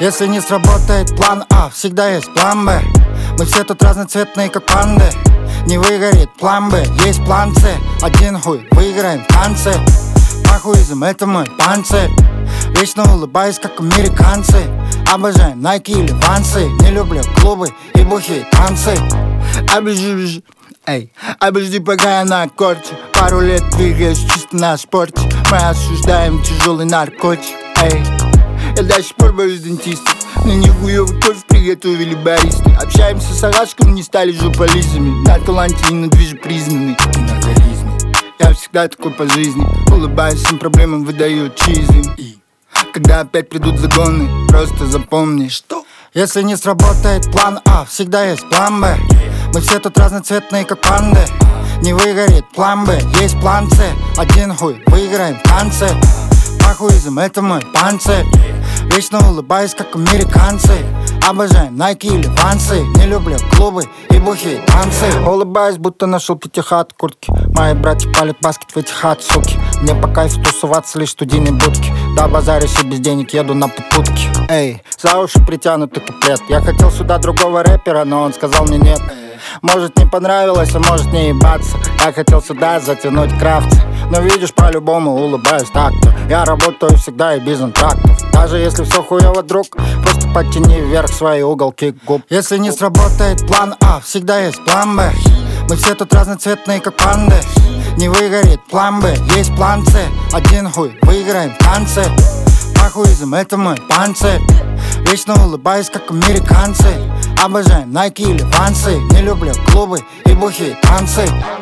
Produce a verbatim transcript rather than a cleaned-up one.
Если не сработает план А, всегда есть план Б. Мы все тут разноцветные, как панды. Не выгорит план Б, есть план С. Один хуй, выиграем в танце. Пахуизм, это мой панцирь. Вечно улыбаюсь, как американцы. Обожаем Nike или Вансы. Не люблю клубы и бухие танцы. Обожди, бежи, эй, обожди, пока я на аккорде. Пару лет двигаюсь чисто на спорте. Мы осуждаем тяжелый наркотик, эй. Я до сих пор боюсь дентистов. На них хуёвый кофе приготовили баристы. Общаемся с арашком, не стали жополизами. На таланте и на движе признаны и на харизме. Я всегда такой по жизни. Улыбаюсь всем проблемам, выдаю чизы. И когда опять придут загоны, просто запомни, что если не сработает план А, всегда есть план Б. Мы все тут разноцветные, как панды. Не выгорит план Б, есть план С. Один хуй, выиграем в танце. Пахуизм, это мой панцирь. Вечно улыбаюсь, как американцы. Обожаем Nike или Вансы. Не люблю клубы и бухие танцы. Улыбаюсь, будто нашел пятихат куртки. Мои братья палят баскет в эти хат, суки. Мне по кайфу тусоваться лишь в студийной будке. Да базарюсь и без денег еду на попутки. Эй, за уши притянутый куплет. Я хотел сюда другого рэпера, но он сказал мне нет. Может не понравилось, а может не ебаться. Я хотел сюда затянуть крафт. Но видишь, по-любому улыбаюсь так-то. Я работаю всегда и без антрактов. Даже если все хуёво, друг, просто подтяни вверх свои уголки губ. Если не сработает план А, всегда есть план Б. Мы все тут разноцветные, как панды. Не выгорит план Б, есть план С. Один хуй, выиграем в танце. Пахуизм, это мой панцирь. Вечно улыбаюсь, как американцы. Обожаем Nike или Вансы. Не люблю клубы и бухие танцы.